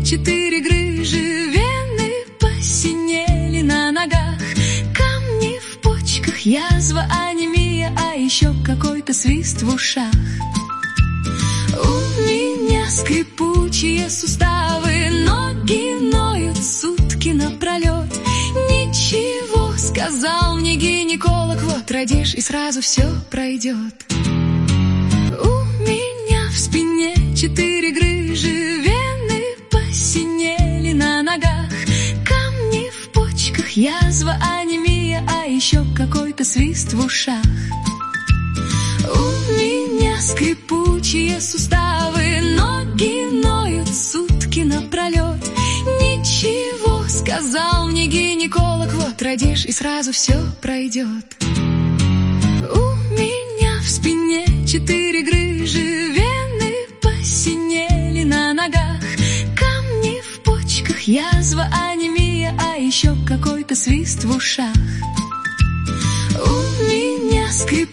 4 грыжи, вены посинели на ногах, камни в почках, язва, анемия, а еще какой-то свист в ушах. У меня скрипучие суставы, ноги ноют сутки напролет. Ничего, сказал мне гинеколог, вот родишь и сразу все пройдет. У меня в спине 4 грыжи, вены посинели на ногах, камни в почках, язва, анемия, а еще какой-то свист в ушах. У меня скрипучие суставы, ноги ноют сутки напролет. Ничего, сказал мне гинеколог, вот родишь и сразу все пройдет. У меня в спине 4 грыжи, вены посинели на ногах, камни в почках, язва, анемия, а еще какой-то свист в ушах. У меня скрипучие